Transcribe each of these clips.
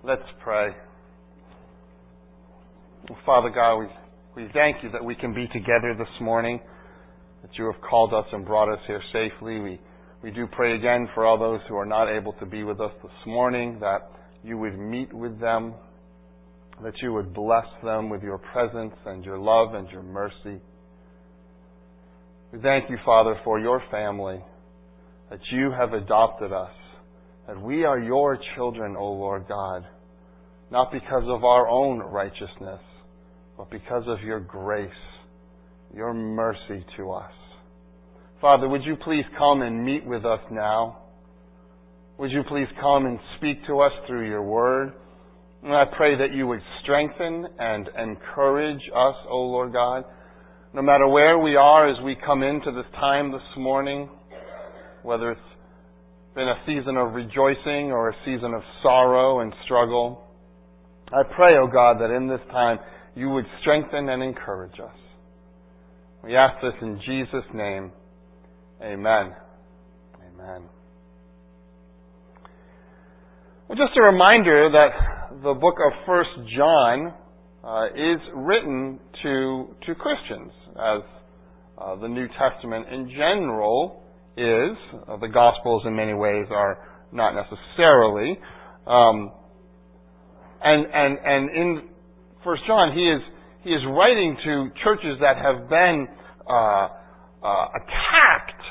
Let's pray. Father God, we thank you that we can be together this morning, that you have called us and brought us here safely. We do pray again for all those who are not able to be with us this morning, that you would meet with them, that you would bless them with your presence and your love and your mercy. We thank you, Father, for your family, that you have adopted us, that we are your children, O Lord God, not because of our own righteousness, but because of your grace, your mercy to us. Father, would you please come and meet with us now? Would you please come and speak to us through your word? And I pray that you would strengthen and encourage us, O Lord God, no matter where we are as we come into this time this morning, whether it's been a season of rejoicing or a season of sorrow and struggle. I pray, O God, that in this time you would strengthen and encourage us. We ask this in Jesus' name. Amen. Amen. Well, just a reminder that the book of 1 John is written to Christians, as the New Testament in general is. The Gospels in many ways are not necessarily. And in 1 John, he is writing to churches that have been attacked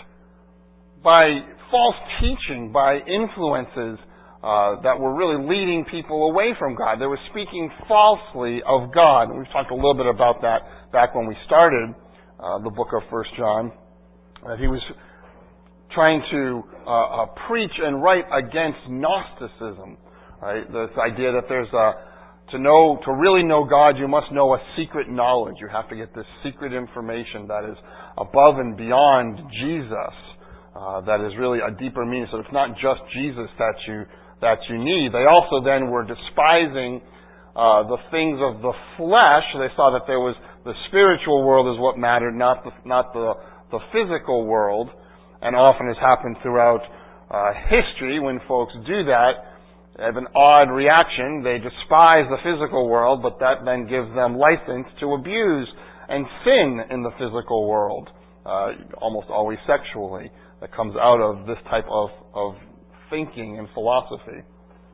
by false teaching, by influences that were really leading people away from God. They were speaking falsely of God. And we've talked a little bit about that back when we started the book of 1 John. That he was trying to preach and write against Gnosticism. Right? This idea that there's to really know God, you must know a secret knowledge. You have to get this secret information that is above and beyond Jesus. That is really a deeper meaning. So it's not just Jesus that you need. They also then were despising the things of the flesh. They saw that there was the spiritual world is what mattered, not the physical world. And often has happened throughout history when folks do that. They have an odd reaction. They despise the physical world, but that then gives them license to abuse and sin in the physical world, almost always sexually. That comes out of this type of thinking and philosophy.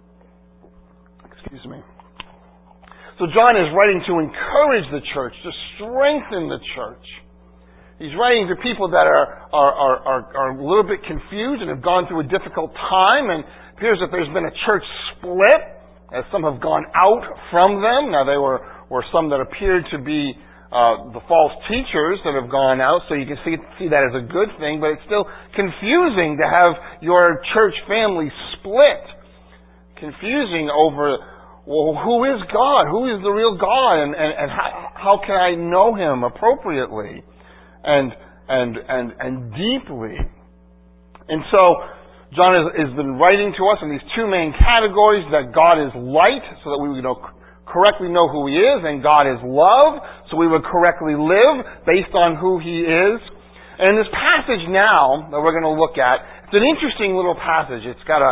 Excuse me. So John is writing to encourage the church, to strengthen the church. He's writing to people that are a little bit confused and have gone through a difficult time, and it appears that there's been a church split, as some have gone out from them. Now, they were some that appeared to be the false teachers that have gone out, so you can see that as a good thing, but it's still confusing to have your church family split. Confusing over, well, who is God? Who is the real God? And how can I know Him appropriately and deeply? And so John has been writing to us in these two main categories, that God is light, so that we would correctly know who He is, and God is love, so we would correctly live based on who He is. And in this passage now that we're going to look at, it's an interesting little passage. It's got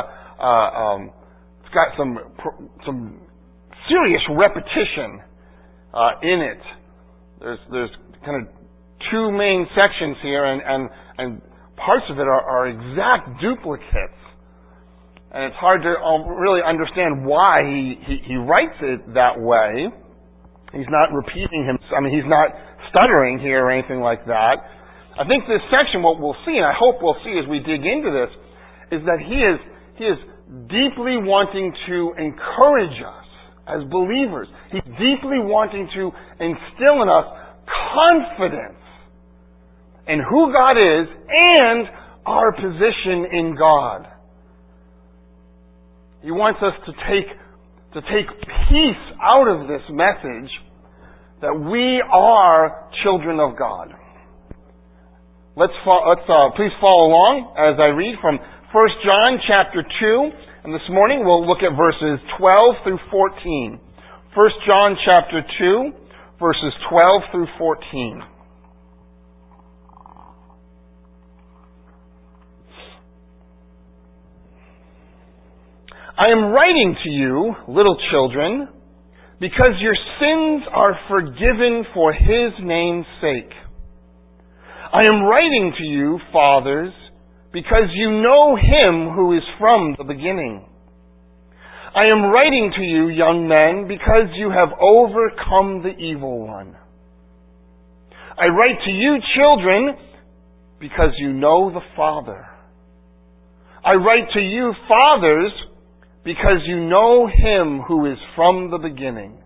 some serious repetition in it. There's kind of two main sections here, and parts of it are exact duplicates. And it's hard to really understand why he writes it that way. He's not repeating him. I mean, he's not stuttering here or anything like that. I think this section, what we'll see, and I hope we'll see as we dig into this, is that he is deeply wanting to encourage us as believers. He's deeply wanting to instill in us confidence in who God is and our position in God. He wants us to take peace out of this message that we are children of God. Let's please follow along as I read from 1 John chapter 2. And this morning we'll look at verses 12 through 14. 1 John chapter 2, verses 12 through 14. I am writing to you, little children, because your sins are forgiven for His name's sake. I am writing to you, fathers, because you know Him who is from the beginning. I am writing to you, young men, because you have overcome the evil one. I write to you, children, because you know the Father. I write to you, fathers, because you know Him who is from the beginning.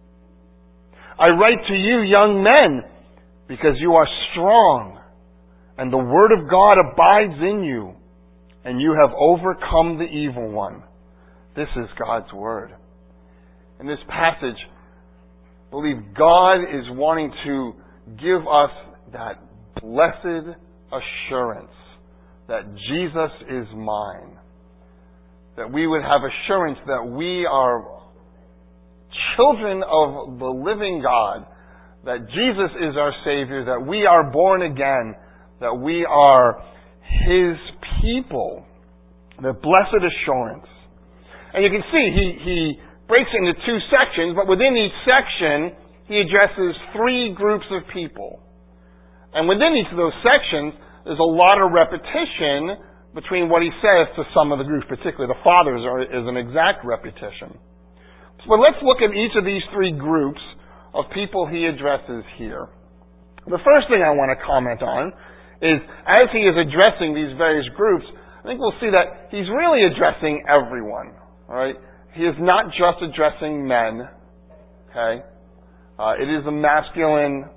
I write to you, young men, because you are strong, and the Word of God abides in you, and you have overcome the evil one. This is God's Word. In this passage, I believe God is wanting to give us that blessed assurance that Jesus is mine. That we would have assurance that we are children of the living God, that Jesus is our Savior, that we are born again, that we are His people. The blessed assurance. And you can see he breaks it into two sections, but within each section he addresses three groups of people. And within each of those sections there's a lot of repetition between what he says to some of the groups, particularly the fathers is an exact repetition. But let's look at each of these three groups of people he addresses here. The first thing I want to comment on is, as he is addressing these various groups, I think we'll see that he's really addressing everyone. All right? He is not just addressing men. Okay? It is a masculine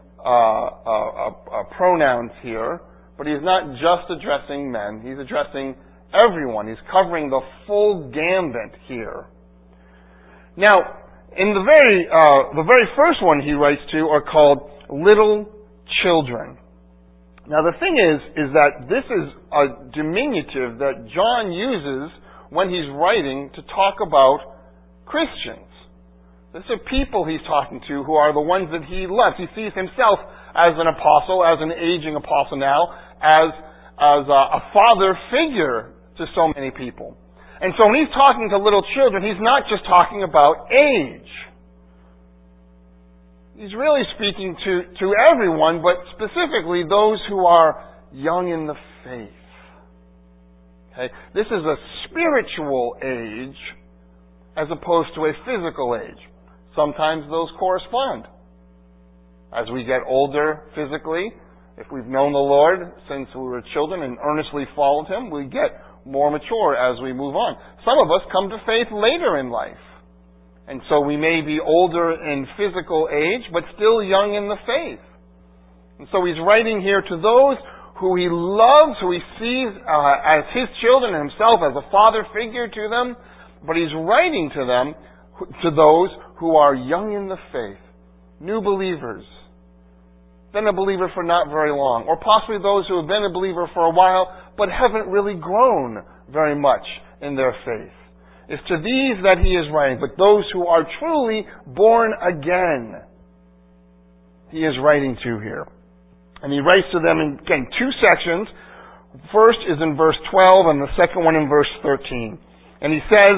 pronouns here, but he's not just addressing men. He's addressing everyone. He's covering the full gambit here. Now, in the very first one he writes to are called little children. Now the thing is that this is a diminutive that John uses when he's writing to talk about Christians. These are people he's talking to who are the ones that he loves. He sees himself as an apostle, as an aging apostle now, as a father figure to so many people. And so when he's talking to little children, he's not just talking about age. He's really speaking to everyone, but specifically those who are young in the faith. Okay? This is a spiritual age as opposed to a physical age. Sometimes those correspond. As we get older physically, if we've known the Lord since we were children and earnestly followed Him, we get more mature as we move on. Some of us come to faith later in life. And so we may be older in physical age, but still young in the faith. And so he's writing here to those who he loves, who he sees as his children, and himself as a father figure to them. But he's writing to them, to those who are young in the faith, new believers, been a believer for not very long, or possibly those who have been a believer for a while, but haven't really grown very much in their faith. It's to these that he is writing, but those who are truly born again, he is writing to here. And he writes to them in, again, two sections. First is in verse 12 and the second one in verse 13. And he says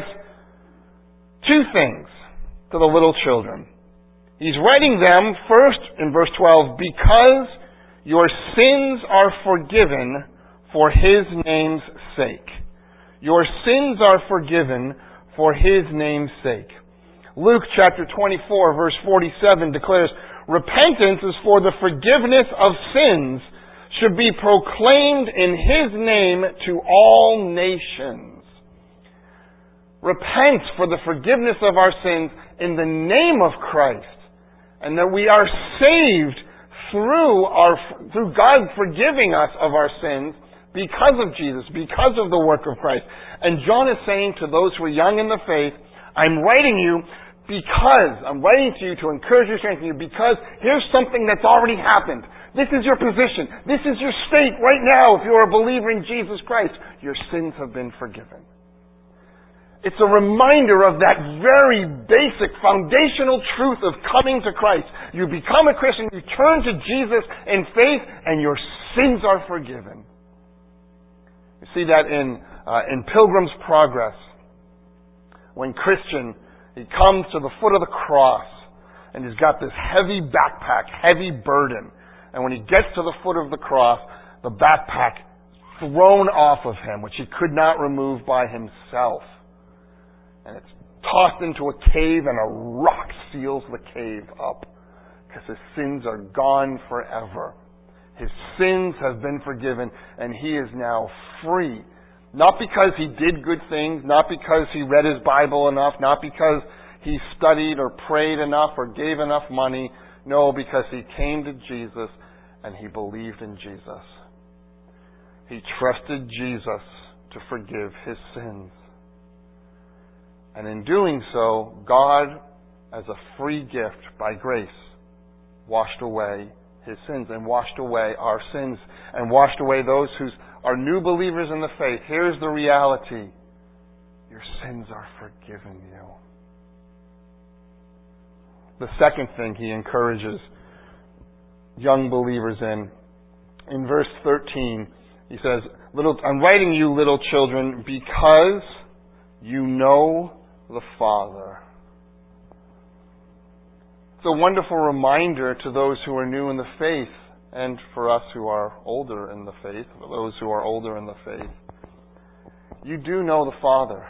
two things to the little children. He's writing them first in verse 12, because your sins are forgiven for His name's sake. Your sins are forgiven for His name's sake. Luke chapter 24 verse 47 declares, repentance is for the forgiveness of sins should be proclaimed in His name to all nations. Repent for the forgiveness of our sins in the name of Christ, and that we are saved through God forgiving us of our sins because of Jesus, because of the work of Christ. And John is saying to those who are young in the faith, I'm writing to you to encourage you, strengthen you, because here's something that's already happened. This is your position. This is your state right now if you're a believer in Jesus Christ. Your sins have been forgiven. It's a reminder of that very basic foundational truth of coming to Christ. You become a Christian, you turn to Jesus in faith, and your sins are forgiven. You see that in Pilgrim's Progress. when Christian, he comes to the foot of the cross, and he's got this heavy backpack, heavy burden. And when he gets to the foot of the cross, the backpack thrown off of him, which he could not remove by himself. And it's tossed into a cave, and a rock seals the cave up, because his sins are gone forever. His sins have been forgiven, and he is now free. Not because he did good things, not because he read his Bible enough, not because he studied or prayed enough or gave enough money. No, because he came to Jesus and he believed in Jesus. He trusted Jesus to forgive his sins. And in doing so, God, as a free gift by grace, washed away his sins and washed away our sins and washed away those who are new believers in the faith. Here's the reality. Your sins are forgiven you. The second thing he encourages young believers in verse 13, he says, I'm writing you, little children, because you know the Father. It's a wonderful reminder to those who are new in the faith, and for us who are older in the faith, for those who are older in the faith. You do know the Father.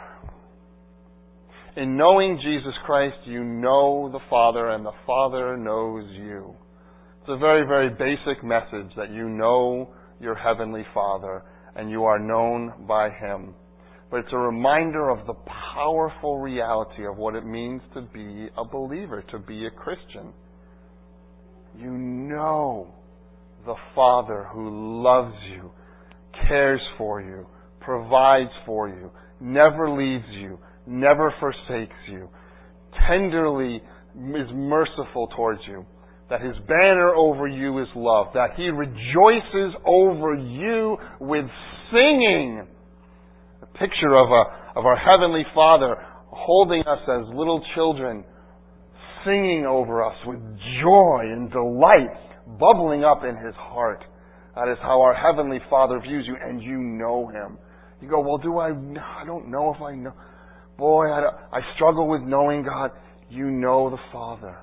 In knowing Jesus Christ, you know the Father, and the Father knows you. It's a very, very basic message that you know your Heavenly Father, and you are known by Him. But it's a reminder of the powerful reality of what it means to be a believer, to be a Christian. You know the Father who loves you, cares for you, provides for you, never leaves you, never forsakes you, tenderly is merciful towards you, that His banner over you is love, that He rejoices over you with singing. A picture of our Heavenly Father holding us as little children, singing over us with joy and delight bubbling up in His heart. That is how our Heavenly Father views you, and you know Him. You go, well, I don't know if I know. Boy, I struggle with knowing God. You know the Father.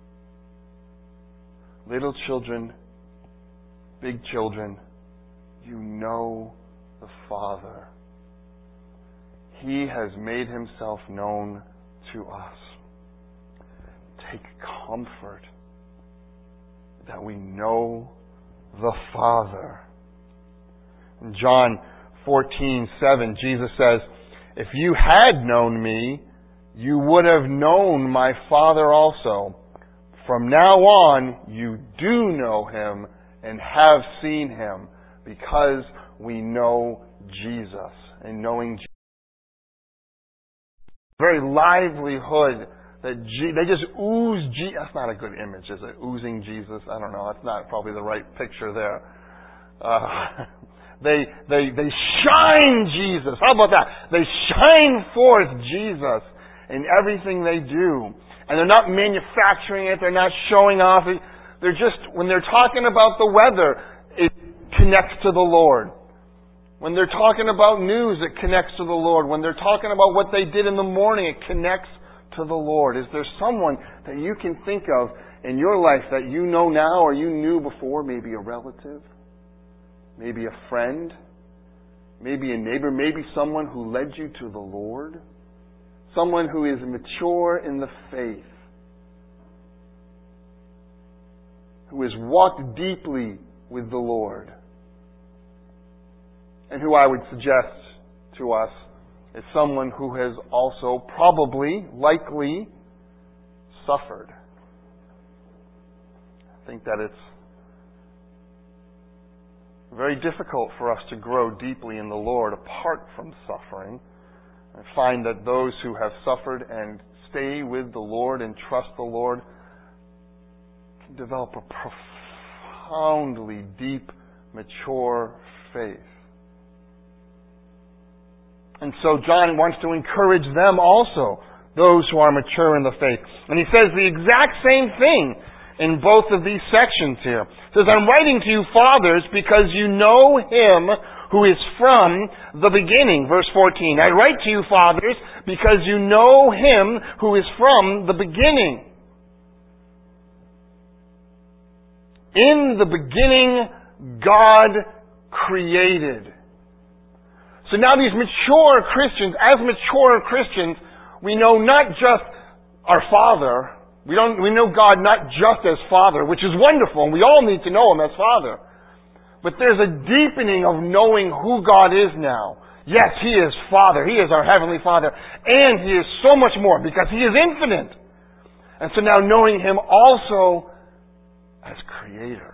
Little children, big children, you know the Father. He has made Himself known to us. Take comfort that we know the Father. In John 14:7, Jesus says, if you had known me, you would have known my Father also. From now on, you do know Him and have seen Him, because we know Jesus. And knowing Jesus, very livelihood that they just ooze Jesus. That's not a good image, is it? Oozing Jesus. I don't know. That's not probably the right picture there. They shine Jesus. How about that? They shine forth Jesus in everything they do. And they're not manufacturing it. They're not showing off. They're just, when they're talking about the weather, it connects to the Lord. When they're talking about news, it connects to the Lord. When they're talking about what they did in the morning, it connects to the Lord. Is there someone that you can think of in your life that you know now or you knew before? Maybe a relative, maybe a friend, maybe a neighbor, maybe someone who led you to the Lord, someone who is mature in the faith, who has walked deeply with the Lord, and who I would suggest to us is someone who has also probably, likely, suffered. I think that it's very difficult for us to grow deeply in the Lord apart from suffering. I find that those who have suffered and stay with the Lord and trust the Lord can develop a profoundly deep, mature faith. And so John wants to encourage them also, those who are mature in the faith. And he says the exact same thing in both of these sections here. It says, I'm writing to you, fathers, because you know Him who is from the beginning. Verse 14, I write to you, fathers, because you know Him who is from the beginning. In the beginning, God created. So now these mature Christians, as mature Christians, we know not just our Father. We know God not just as Father, which is wonderful, and we all need to know Him as Father. But there's a deepening of knowing who God is now. Yes, He is Father. He is our Heavenly Father. And He is so much more because He is infinite. And so now knowing Him also as Creator.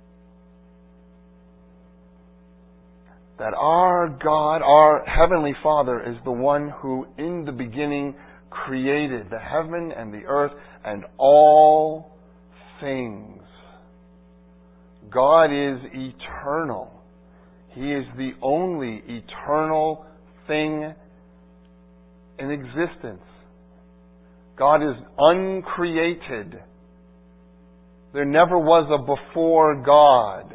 That our God, our Heavenly Father, is the one who in the beginning created the heaven and the earth and all things. God is eternal. He is the only eternal thing in existence. God is uncreated. There never was a before God.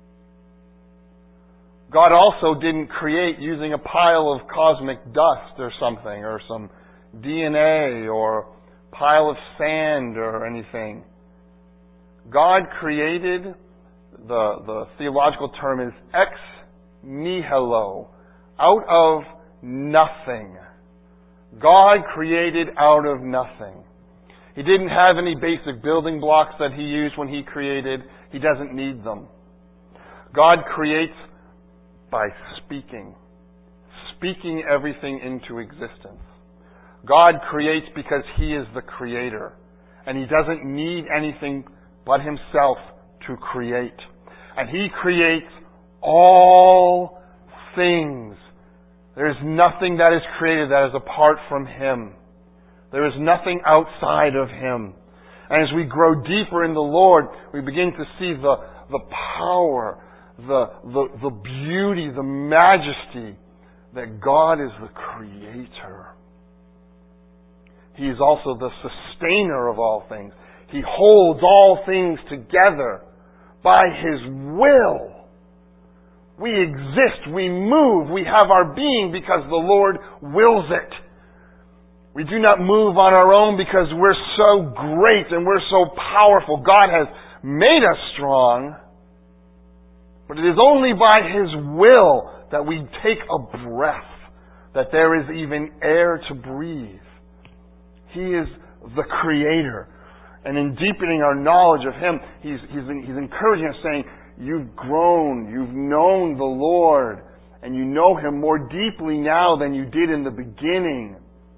God also didn't create using a pile of cosmic dust or something, or some DNA or pile of sand or anything. God created, the theological term is ex nihilo, out of nothing. God created out of nothing. He didn't have any basic building blocks that He used when He created. He doesn't need them. God creates by speaking everything into existence. God creates because He is the Creator, and He doesn't need anything but Himself to create. And He creates all things. There is nothing that is created that is apart from Him. There is nothing outside of Him. And as we grow deeper in the Lord, we begin to see the power, the beauty, the majesty that God is the Creator. He is also the sustainer of all things. He holds all things together by His will. We exist, we move, we have our being because the Lord wills it. We do not move on our own because we're so great and we're so powerful. God has made us strong. But it is only by His will that we take a breath, that there is even air to breathe. He is the Creator. And in deepening our knowledge of Him, He's encouraging us, saying, you've grown, you've known the Lord, and you know Him more deeply now than you did in the beginning.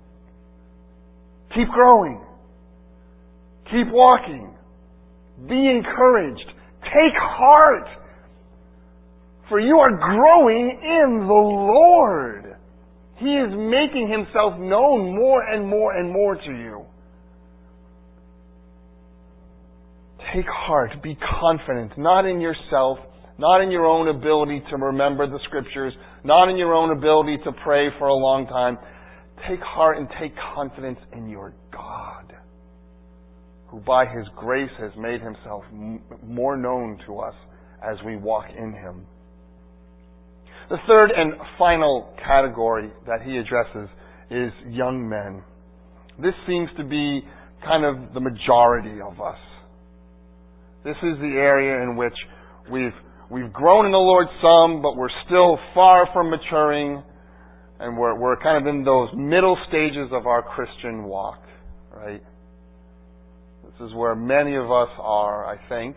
Keep growing. Keep walking. Be encouraged. Take heart. For you are growing in the Lord. He is making Himself known more and more and more to you. Take heart. Be confident. Not in yourself. Not in your own ability to remember the Scriptures. Not in your own ability to pray for a long time. Take heart and take confidence in your God, who by His grace has made Himself more known to us as we walk in Him. The third and final category that he addresses is young men. This seems to be kind of the majority of us. This is the area in which we've grown in the Lord some, but we're still far from maturing, and we're kind of in those middle stages of our Christian walk, right? This is where many of us are, I think.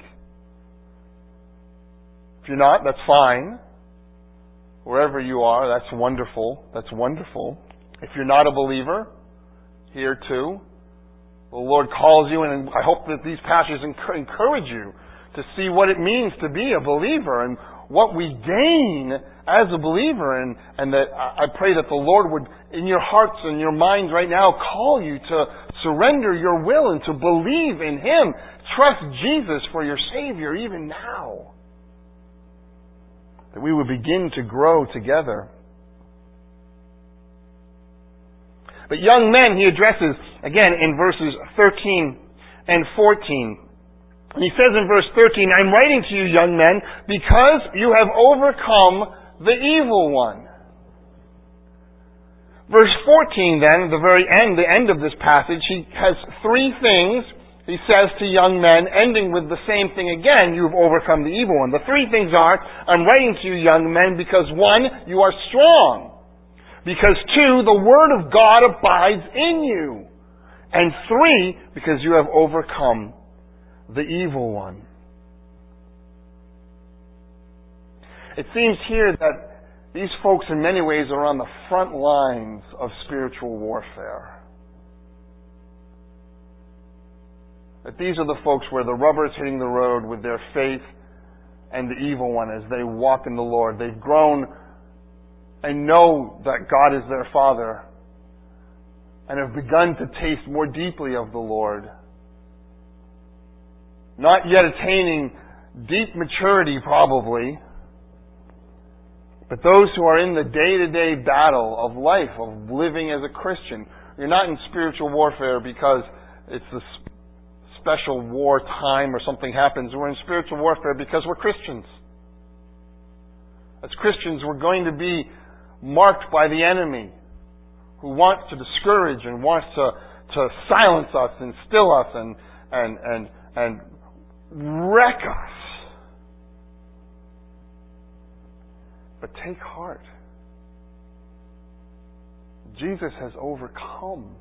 If you're not, that's fine. Wherever you are, that's wonderful. That's wonderful. If you're not a believer, here too, the Lord calls you, and I hope that these passages encourage you to see what it means to be a believer and what we gain as a believer. And that I pray that the Lord would, in your hearts and your minds right now, call you to surrender your will and to believe in Him. Trust Jesus for your Savior even now. That we would begin to grow together. But young men, he addresses, again, in verses 13 and 14. And he says in verse 13, I'm writing to you, young men, because you have overcome the evil one. Verse 14 then, the end of this passage, he has three things he says to young men, ending with the same thing again, you've overcome the evil one. The three things are, I'm writing to you, young men, because one, you are strong. Because two, the Word of God abides in you. And three, because you have overcome the evil one. It seems here that these folks in many ways are on the front lines of spiritual warfare. That these are the folks where the rubber is hitting the road with their faith and the evil one as they walk in the Lord. They've grown and know that God is their Father and have begun to taste more deeply of the Lord. Not yet attaining deep maturity, probably, but those who are in the day-to-day battle of life, of living as a Christian. You're not in spiritual warfare because it's a special war time or something happens. We're in spiritual warfare because we're Christians. As Christians, we're going to be marked by the enemy who wants to discourage and wants to silence us and still us and wreck us. But take heart. Jesus has overcome.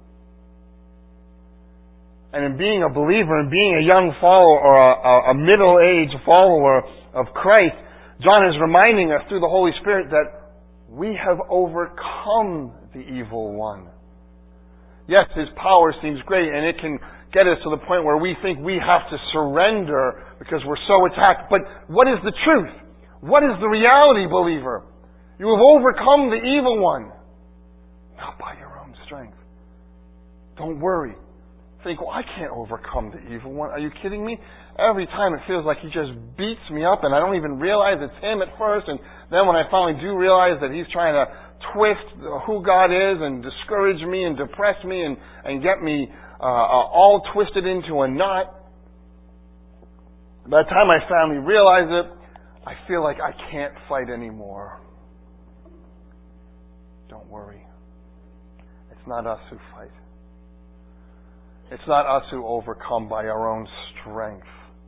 And in being a believer and being a young follower or a middle-aged follower of Christ, John is reminding us through the Holy Spirit that we have overcome the evil one. Yes, his power seems great, and it can get us to the point where we think we have to surrender because we're so attacked. But what is the truth? What is the reality, believer? You have overcome the evil one. Not by your own strength. Don't worry. Think, well, I can't overcome the evil one. Are you kidding me? Every time it feels like he just beats me up and I don't even realize it's him at first. And then when I finally do realize that he's trying to twist who God is and discourage me and depress me and get me all twisted into a knot, by the time I finally realize it, I feel like I can't fight anymore. Don't worry. It's not us who fight. It's not us who overcome by our own strength.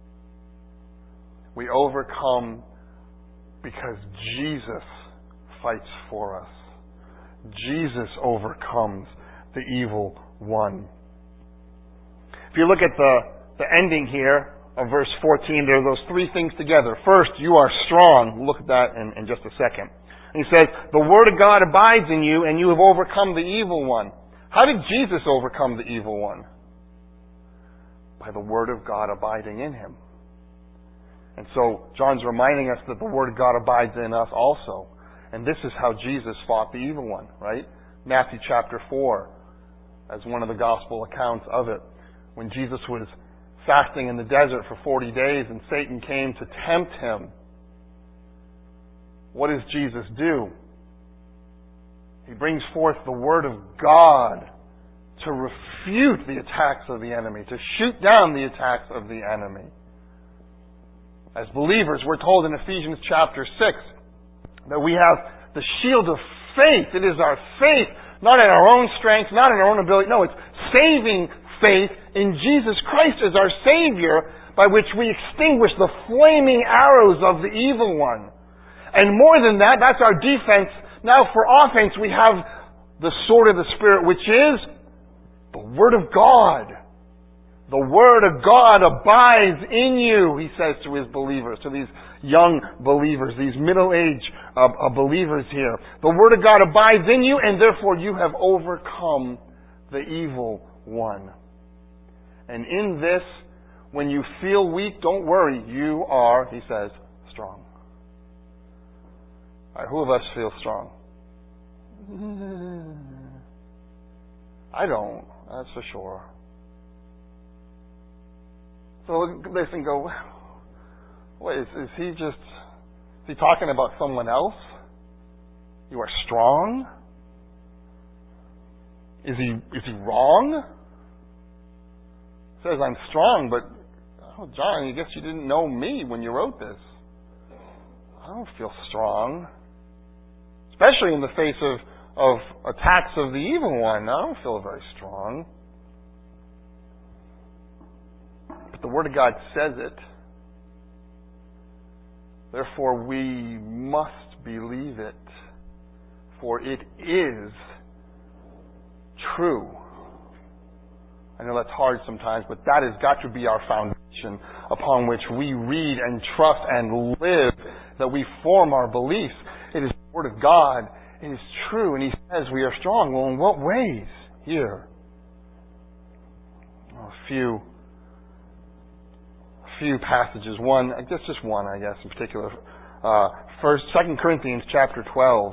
We overcome because Jesus fights for us. Jesus overcomes the evil one. If you look at the ending here of verse 14, there are those three things together. First, you are strong. We'll look at that in just a second. And he says, the Word of God abides in you, and you have overcome the evil one. How did Jesus overcome the evil one? By the Word of God abiding in him. And so, John's reminding us that the Word of God abides in us also. And this is how Jesus fought the evil one, right? Matthew chapter 4, as one of the gospel accounts of it. When Jesus was fasting in the desert for 40 days and Satan came to tempt him, what does Jesus do? He brings forth the Word of God to refute the attacks of the enemy, to shoot down the attacks of the enemy. As believers, we're told in Ephesians chapter 6 that we have the shield of faith. It is our faith, not in our own strength, not in our own ability. No, it's saving faith in Jesus Christ as our Savior, by which we extinguish the flaming arrows of the evil one. And more than that, that's our defense. Now for offense, we have the sword of the Spirit, which is the Word of God. The Word of God abides in you, he says to his believers, to these young believers, these middle-aged believers here. The Word of God abides in you, and therefore you have overcome the evil one. And in this, when you feel weak, don't worry. You are, he says, strong. All right, who of us feels strong? I don't, that's for sure. So look at this and go, wait, is he talking about someone else? You are strong? Is he wrong? He says, I'm strong, but Oh, John, I guess you didn't know me when you wrote this. I don't feel strong. Especially in the face of attacks of the evil one. I don't feel very strong. But the Word of God says it. Therefore, we must believe it. For it is true. I know that's hard sometimes, but that has got to be our foundation upon which we read and trust and live, that we form our beliefs. It is the Word of God. It is true, and He says we are strong. Well, in what ways? Here. A few passages. Just one, in particular. 2 Corinthians chapter 12.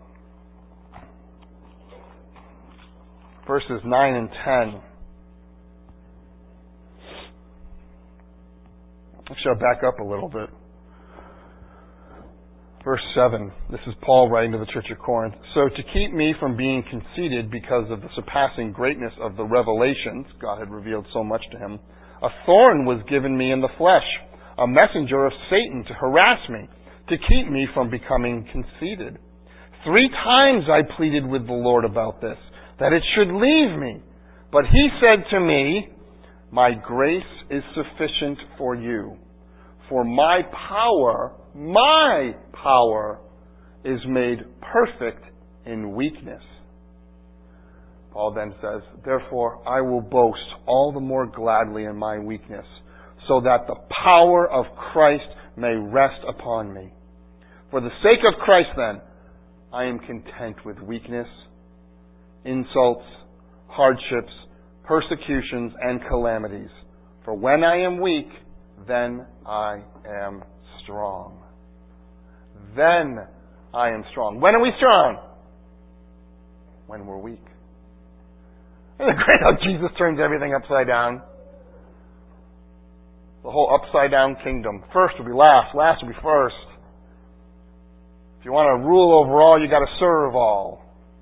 Verses 9 and 10. Actually, I'll back up a little bit. Verse 7. This is Paul writing to the church of Corinth. So to keep me from being conceited because of the surpassing greatness of the revelations, God had revealed so much to him, a thorn was given me in the flesh, a messenger of Satan to harass me, to keep me from becoming conceited. 3 times I pleaded with the Lord about this, that it should leave me. But He said to me, my grace is sufficient for you, for my power is made perfect in weakness. Paul then says, therefore I will boast all the more gladly in my weakness, so that the power of Christ may rest upon me. For the sake of Christ then, I am content with weakness, insults, hardships, persecutions, and calamities. For when I am weak, then I am strong. Then I am strong. When are we strong? When we're weak. Isn't it great how Jesus turns everything upside down? The whole upside down kingdom. First will be last. Last will be first. If you want to rule over all, you got to serve all.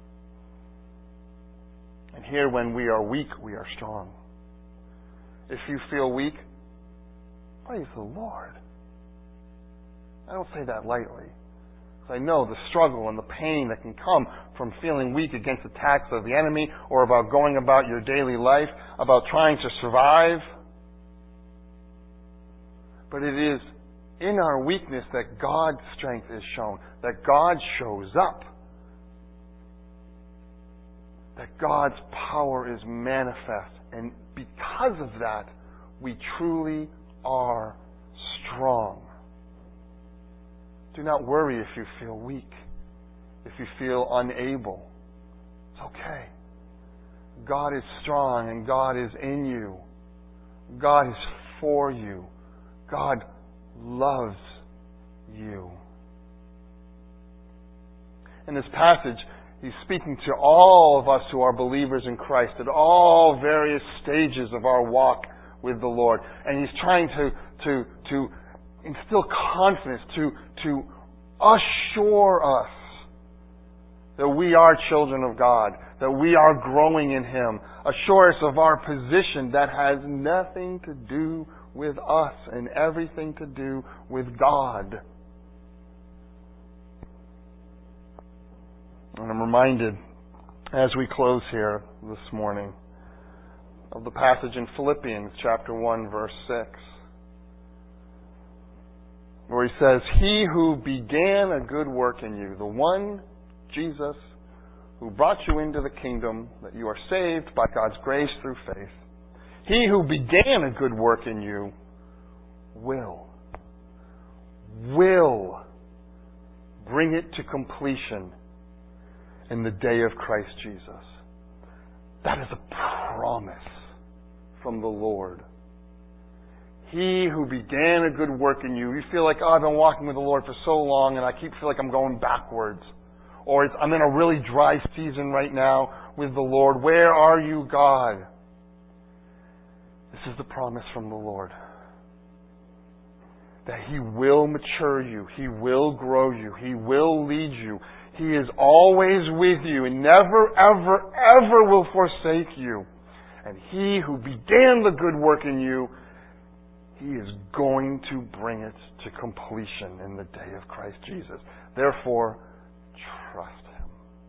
And here, when we are weak, we are strong. If you feel weak, praise the Lord. I don't say that lightly. Because I know the struggle and the pain that can come from feeling weak against attacks of the enemy, or about going about your daily life, about trying to survive. But it is in our weakness that God's strength is shown, that God shows up, that God's power is manifest. And because of that, we truly are strong. Do not worry if you feel weak, if you feel unable. It's okay. God is strong and God is in you. God is for you. God loves you. In this passage, He's speaking to all of us who are believers in Christ at all various stages of our walk with the Lord. And He's trying to instill confidence, to assure us that we are children of God, that we are growing in Him. Assure us of our position that has nothing to do with us and everything to do with God. And I'm reminded, as we close here this morning, of the passage in Philippians chapter 1, verse 6, where He says, He who began a good work in you, the one, Jesus, who brought you into the kingdom, that you are saved by God's grace through faith, He who began a good work in you will bring it to completion in the day of Christ Jesus. That is a promise from the Lord. He who began a good work in you. You feel like, I've been walking with the Lord for so long and I feel like I'm going backwards. Or I'm in a really dry season right now with the Lord. Where are you, God? This is the promise from the Lord. That He will mature you. He will grow you. He will lead you. He is always with you and never, ever, ever will forsake you. And He who began the good work in you, He is going to bring it to completion in the day of Christ Jesus. Therefore, trust Him.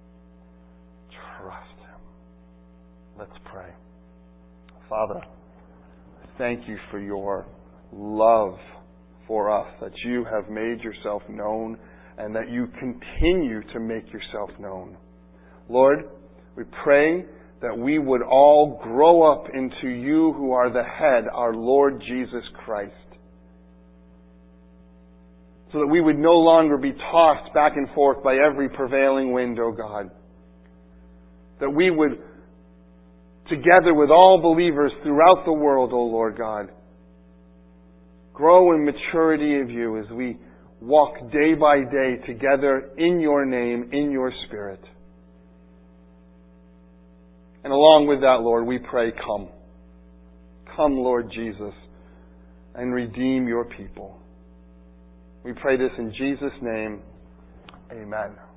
Trust Him. Let's pray. Father, thank you for your love for us, that you have made yourself known and that you continue to make yourself known. Lord, we pray that we would all grow up into you who are the head, our Lord Jesus Christ. So that we would no longer be tossed back and forth by every prevailing wind, O God. That we would, together with all believers throughout the world, O Lord God, grow in maturity of you as we walk day by day together in your name, in your Spirit. And along with that, Lord, we pray, come. Come, Lord Jesus, and redeem your people. We pray this in Jesus' name. Amen.